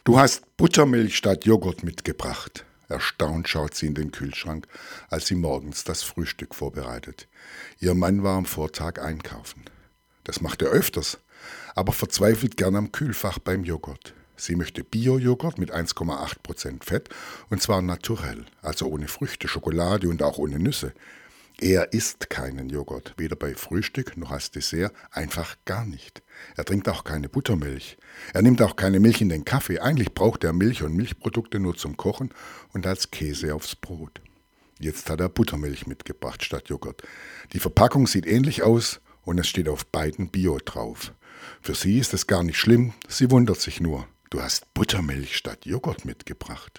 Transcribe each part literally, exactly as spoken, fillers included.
Du hast Buttermilch statt Joghurt mitgebracht. Erstaunt schaut sie in den Kühlschrank, als sie morgens das Frühstück vorbereitet. Ihr Mann war am Vortag einkaufen. Das macht er öfters, aber verzweifelt gern am Kühlfach beim Joghurt. Sie möchte Bio-Joghurt mit eins Komma acht Prozent Fett und zwar naturell, also ohne Früchte, Schokolade und auch ohne Nüsse. Er isst keinen Joghurt, weder bei Frühstück noch als Dessert, einfach gar nicht. Er trinkt auch keine Buttermilch. Er nimmt auch keine Milch in den Kaffee. Eigentlich braucht er Milch und Milchprodukte nur zum Kochen und als Käse aufs Brot. Jetzt hat er Buttermilch mitgebracht statt Joghurt. Die Verpackung sieht ähnlich aus und es steht auf beiden Bio drauf. Für sie ist es gar nicht schlimm, sie wundert sich nur. Du hast Buttermilch statt Joghurt mitgebracht.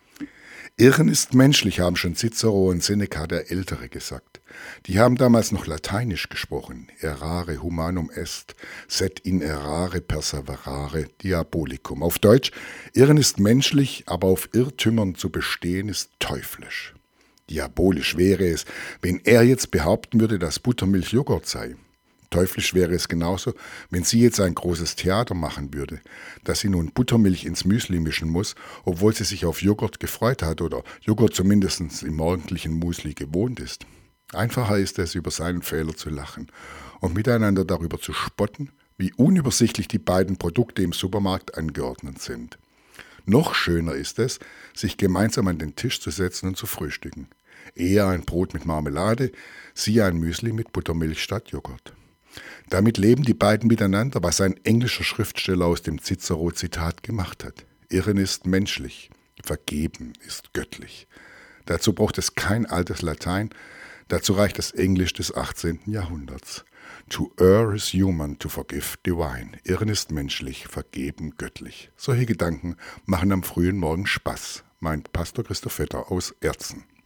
Irren ist menschlich, haben schon Cicero und Seneca der Ältere gesagt. Die haben damals noch Lateinisch gesprochen. Errare humanum est, sed in errare perseverare diabolicum. Auf Deutsch, Irren ist menschlich, aber auf Irrtümern zu bestehen ist teuflisch. Diabolisch wäre es, wenn er jetzt behaupten würde, dass Buttermilch Joghurt sei. Teuflisch wäre es genauso, wenn sie jetzt ein großes Theater machen würde, dass sie nun Buttermilch ins Müsli mischen muss, obwohl sie sich auf Joghurt gefreut hat oder Joghurt zumindest im morgendlichen Müsli gewohnt ist. Einfacher ist es, über seinen Fehler zu lachen und miteinander darüber zu spotten, wie unübersichtlich die beiden Produkte im Supermarkt angeordnet sind. Noch schöner ist es, sich gemeinsam an den Tisch zu setzen und zu frühstücken. Er ein Brot mit Marmelade, sie ein Müsli mit Buttermilch statt Joghurt. Damit leben die beiden miteinander, was ein englischer Schriftsteller aus dem Cicero-Zitat gemacht hat. Irren ist menschlich, vergeben ist göttlich. Dazu braucht es kein altes Latein, dazu reicht das Englisch des achtzehnten Jahrhunderts. To err is human, to forgive divine. Irren ist menschlich, vergeben göttlich. Solche Gedanken machen am frühen Morgen Spaß, meint Pastor Christoph Vetter aus Erzen.